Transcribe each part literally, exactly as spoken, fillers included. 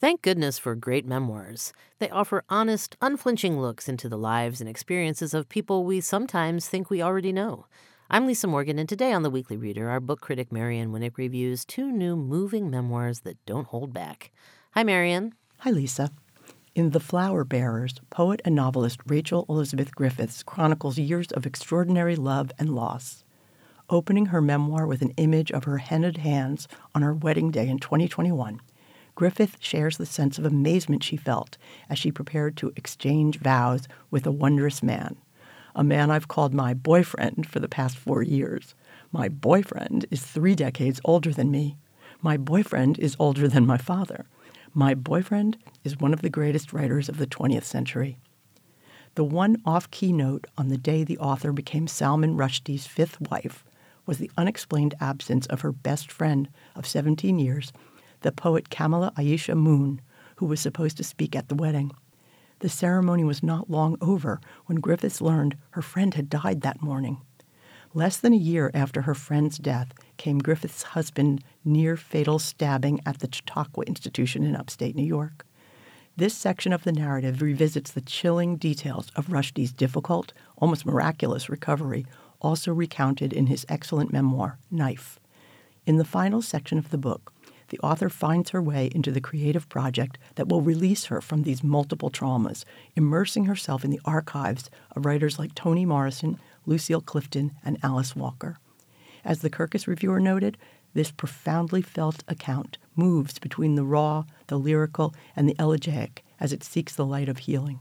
Thank goodness for great memoirs. They offer honest, unflinching looks into the lives and experiences of people we sometimes think we already know. I'm Lisa Morgan, and today on The Weekly Reader, our book critic Marian Winnick reviews two new moving memoirs that don't hold back. Hi, Marian. Hi, Lisa. In The Flower Bearers, poet and novelist Rachel Elizabeth Griffiths chronicles years of extraordinary love and loss. Opening her memoir with an image of her henna'd hands on her wedding day in twenty twenty-one, Griffith shares the sense of amazement she felt as she prepared to exchange vows with a wondrous man, a man I've called my boyfriend for the past four years. My boyfriend is three decades older than me. My boyfriend is older than my father. My boyfriend is one of the greatest writers of the twentieth century. The one off-key note on the day the author became Salman Rushdie's fifth wife was the unexplained absence of her best friend of seventeen years, the poet Kamala Ayesha Moon, who was supposed to speak at the wedding. The ceremony was not long over when Griffiths learned her friend had died that morning. Less than a year after her friend's death came Griffiths' husband's near-fatal stabbing at the Chautauqua Institution in upstate New York. This section of the narrative revisits the chilling details of Rushdie's difficult, almost miraculous recovery, also recounted in his excellent memoir, Knife. In the final section of the book, the author finds her way into the creative project that will release her from these multiple traumas, immersing herself in the archives of writers like Toni Morrison, Lucille Clifton, and Alice Walker. As the Kirkus reviewer noted, this profoundly felt account moves between the raw, the lyrical, and the elegiac as it seeks the light of healing.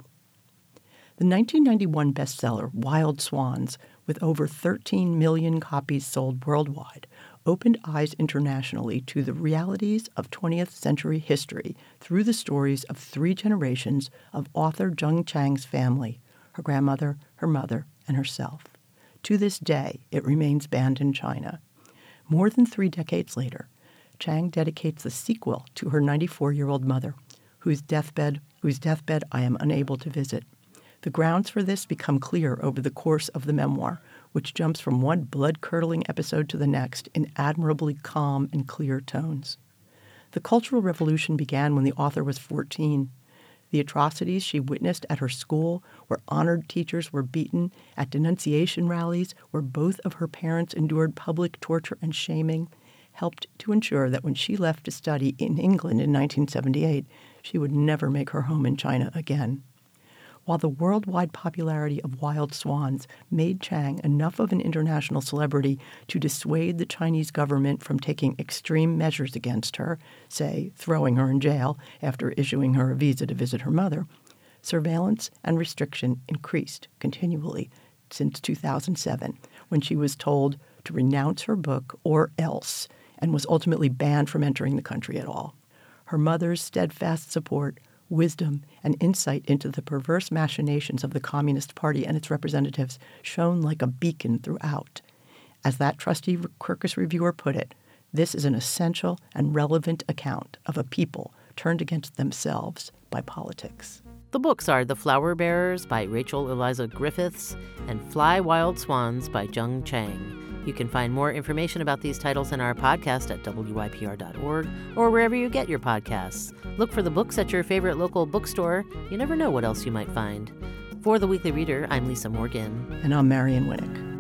The nineteen ninety-one bestseller Wild Swans, with over thirteen million copies sold worldwide, opened eyes internationally to the realities of twentieth century history through the stories of three generations of author Jung Chang's family, her grandmother, her mother, and herself. To this day, it remains banned in China. More than three decades later, Chang dedicates the sequel to her ninety-four-year-old mother, whose deathbed, whose deathbed I am unable to visit. The grounds for this become clear over the course of the memoir, which jumps from one blood-curdling episode to the next in admirably calm and clear tones. The Cultural Revolution began when the author was fourteen. The atrocities she witnessed at her school, where honored teachers were beaten, at denunciation rallies, where both of her parents endured public torture and shaming, helped to ensure that when she left to study in England in nineteen seventy-eight, she would never make her home in China again. While the worldwide popularity of Wild Swans made Chang enough of an international celebrity to dissuade the Chinese government from taking extreme measures against her, say, throwing her in jail after issuing her a visa to visit her mother, surveillance and restriction increased continually since two thousand seven, when she was told to renounce her book or else, and was ultimately banned from entering the country at all. Her mother's steadfast support, wisdom, and insight into the perverse machinations of the Communist Party and its representatives shone like a beacon throughout. As that trusty Kirkus reviewer put it, this is an essential and relevant account of a people turned against themselves by politics. The books are The Flower Bearers by Rachel Eliza Griffiths and Fly Wild Swans by Jung Chang. You can find more information about these titles in our podcast at W Y P R dot org or wherever you get your podcasts. Look for the books at your favorite local bookstore. You never know what else you might find. For The Weekly Reader, I'm Lisa Morgan. And I'm Marian Winnick.